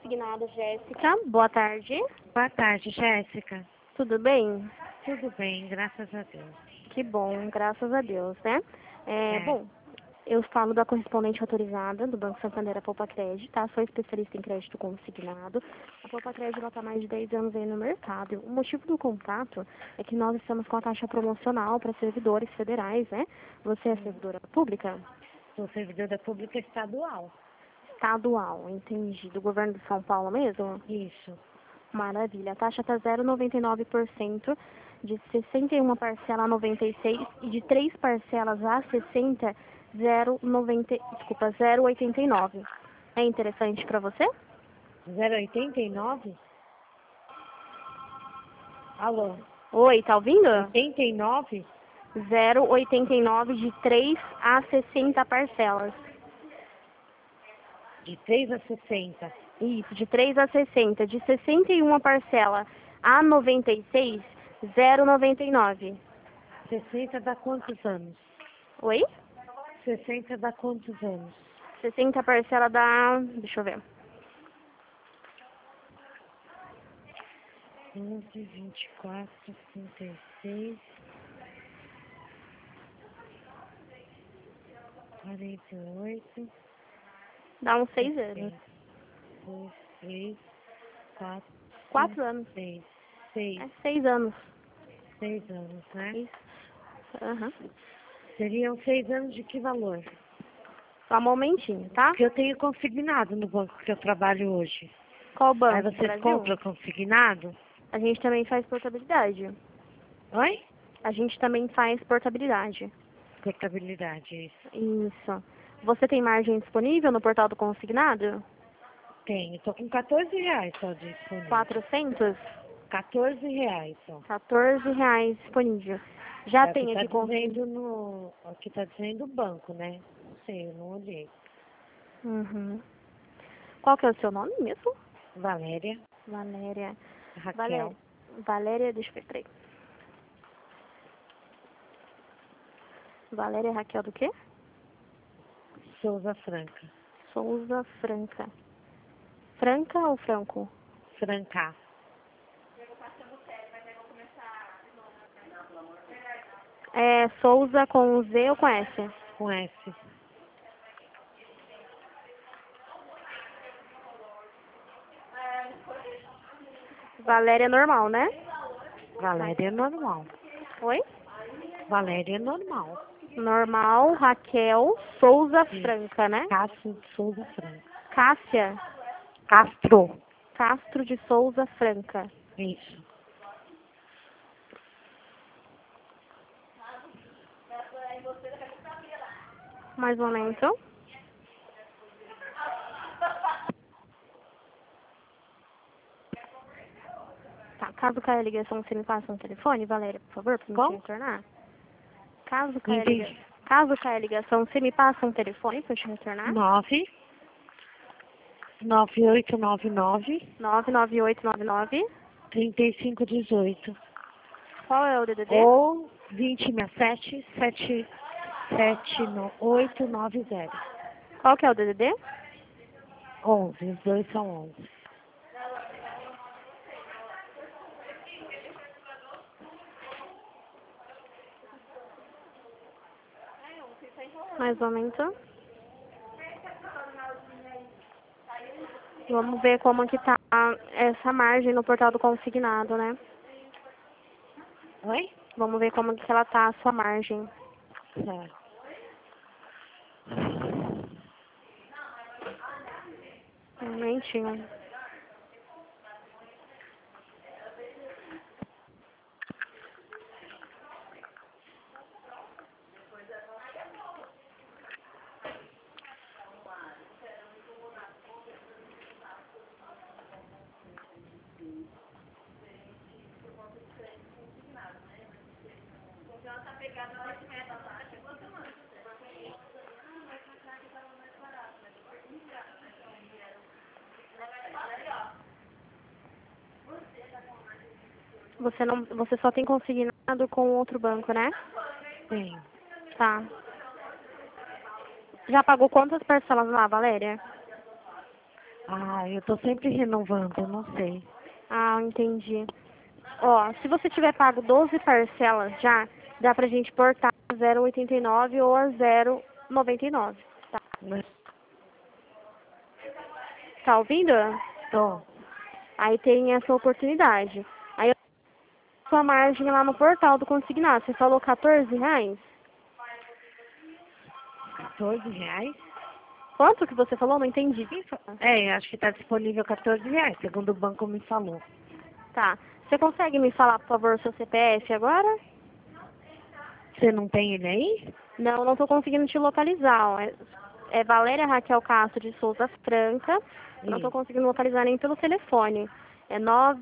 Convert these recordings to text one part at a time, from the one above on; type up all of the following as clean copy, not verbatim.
Consignado, Jéssica. Boa tarde. Boa tarde, Jéssica. Tudo bem? Tudo bem, graças a Deus. Que bom, graças a Deus, né? Bom, eu falo da correspondente autorizada do Banco Santander, a Poupa Crédito, tá? Sou especialista em crédito consignado. A Poupa Crédito está há mais de 10 anos aí no mercado. O motivo do contato é que nós estamos com a taxa promocional para servidores federais, né? Você é servidora pública? Sou servidora pública estadual. Estadual, entendi. Do governo de São Paulo mesmo? Isso. Maravilha. A taxa está 0,99%, de 61 parcelas a 96 e de 3 parcelas a 60, 0,89. É interessante para você? 0,89? Alô? Oi, tá ouvindo? 89? 0,89 de 3 a 60 parcelas. De 3 a 60. Isso, de 3 a 60. De 61 parcela a 96, 0,99. 60 dá quantos anos? Oi? 60 dá quantos anos? 60 parcela dá... Deixa eu ver. 11, 24, 36, 48, Dá uns 6 anos. 2, 3, 4, 4 anos. 6. 6. É 6 anos. 6 anos, né? Isso. Aham. Seriam 6 anos de que valor? Só um momentinho, tá? Que eu tenho consignado no banco que eu trabalho hoje. Qual banco? Aí vocês Brasil? compram consignado? A gente também faz portabilidade. Oi? A gente também faz portabilidade. Portabilidade, isso. Isso. Você tem margem disponível no portal do consignado? Tenho. Tô com 14 reais só disponível. 400? 14 reais só. 14 reais disponível. Já É o tem que tá aqui dizendo no... É o que tá dizendo o banco, né? Não sei, eu não olhei. Uhum. Qual que é o seu nome mesmo? Valéria, Valéria. Raquel, Valéria, deixa eu ver, peraí. Valéria Raquel do quê? Souza Franca. Souza Franca. Franca ou Franco? Franca. É Souza com Z ou com S? Com S. Valéria normal, né? Valéria é normal. Oi? Valéria é normal. Normal, Raquel, Souza Isso. Franca, né? Castro de Souza Franca. Cássia Castro. Castro de Souza Franca. Isso. Mais um momento. Tá, caso caia a ligação, você me passa um telefone, Valéria, por favor, para me Qual? retornar? Caso caia a Entendi. ligação, caso caia a ligação, você me passa um telefone para eu te retornar? 9 9899 99899. 3518. Qual é o DDD? Ou 2067 77890. Qual que é o DDD? 11, os dois são 11. Mais um momento. Vamos ver como que tá essa margem no portal do consignado, né? Oi? Vamos ver como que ela tá, a sua margem. Certo. Um momentinho. Você só tem consignado com outro banco, né? Sim. Tá. Já pagou quantas parcelas lá, Valéria? Ah, eu tô sempre renovando, eu não sei. Ah, entendi. Ó, se você tiver pago 12 parcelas já, dá pra gente portar a 0,89 ou a 0,99. Tá, Mas tá ouvindo? tô. Aí tem essa oportunidade. Aí eu sua margem lá no portal do consignado. Você falou R$ 14? R$ 14? Quanto que você falou? Não entendi. É, acho que tá disponível R$ 14, segundo o banco me falou. Tá. Você consegue me falar, por favor, o seu CPF agora? Você não tem ele aí? Não, não tô conseguindo te localizar. Ó. É Valéria Raquel Castro de Souza Franca. Eu não tô Isso. conseguindo localizar nem pelo telefone. É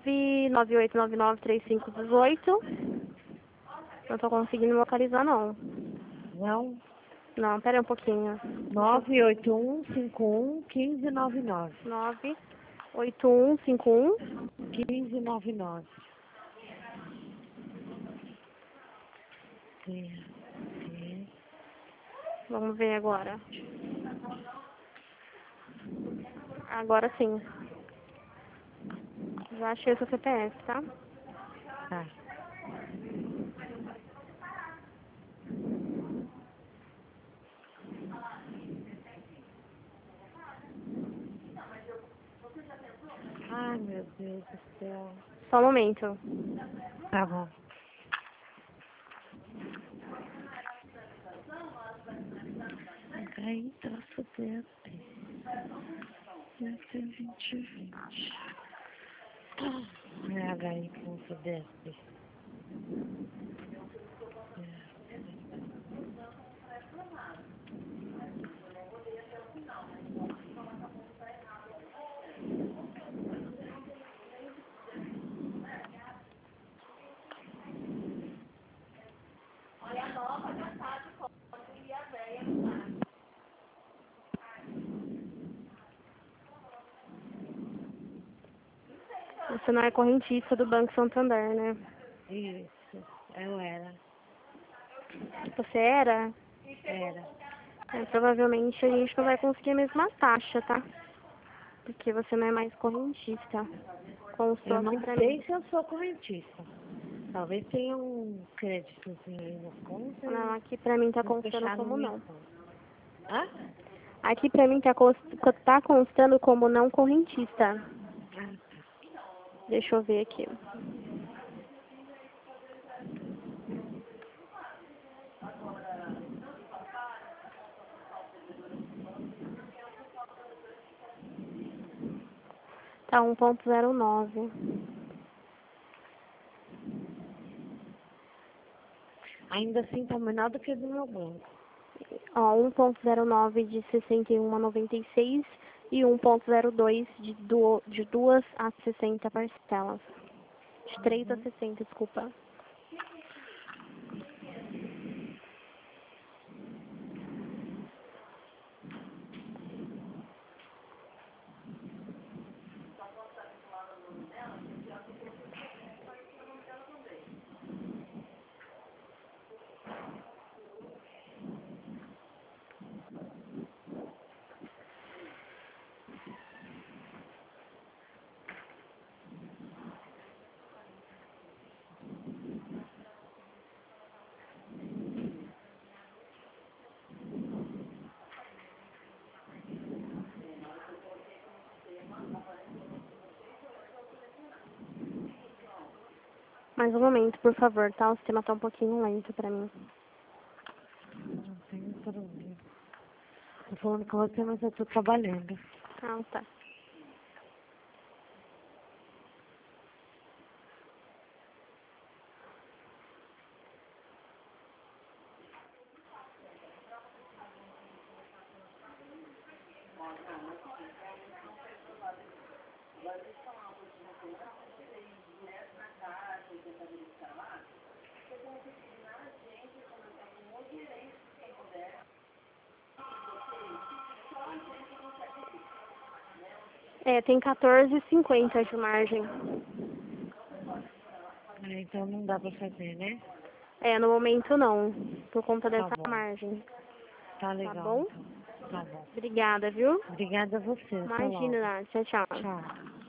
998993518. Não tô conseguindo localizar, não. Não? Não, pera aí um pouquinho. Deixa eu... 981511599. 98151. 1599. Sim, sim. Vamos ver agora. Agora sim. Já achei o seu CPF, tá? Tá. Ai, meu Deus do céu. Só um momento. Tá bom. Aí, traço desse. 120. É HI.desp. Você não é correntista do Banco Santander, né? Isso, eu era. Você era? Era. Provavelmente a gente não vai conseguir a mesma taxa, tá? Porque você não é mais correntista. Constou Eu aqui não pra mim. sei se eu sou correntista. Talvez tenha um créditozinho aí na conta Não, e aqui pra mim tá vou constando fechar na como minha não. conta. Hã? Aqui pra mim tá constando como não correntista. Ah, Deixa eu ver aqui. Tá 1,09. ainda assim tá menor do que do meu banco. Ó, 1,09 de 61 a 96 e 1,02 de 2 a 60 parcelas. De 3 a Uhum. 60, desculpa. Mais um momento, por favor, tá? O sistema tá um pouquinho lento pra mim. Não tem problema. Tô falando com você, mas eu tô trabalhando. Ah, tá. É, tem 14,50 de margem. É, então não dá pra fazer, né? É, no momento não, por conta Tá dessa bom. margem. Tá Tá legal, bom? então. Tá bom. Obrigada, viu? Obrigada a você. Até logo. Imagina, tchau, tchau. Tchau.